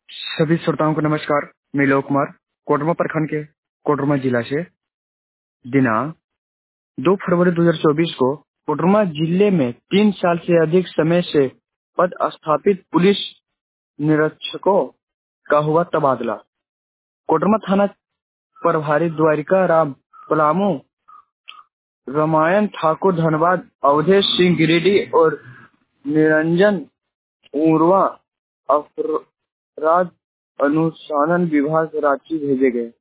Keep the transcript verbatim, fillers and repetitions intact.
सभी श्रोताओं को नमस्कार। मैं लोक कुमार कोडरमा प्रखंड के कोडरमा जिला से दिनांक दो फरवरी दो हज़ार चौबीस को कोडरमा जिले में तीन साल से अधिक समय से पद स्थापित पुलिस निरीक्षकों का हुआ तबादला। कोडरमा थाना प्रभारी द्वारिका राम पलामू, रामायण ठाकुर धनबाद, अवधेश सिंह गिरिडीह और निरंजन उर्वा अपराध अनुसंधान विभाग रांची भेजे गए।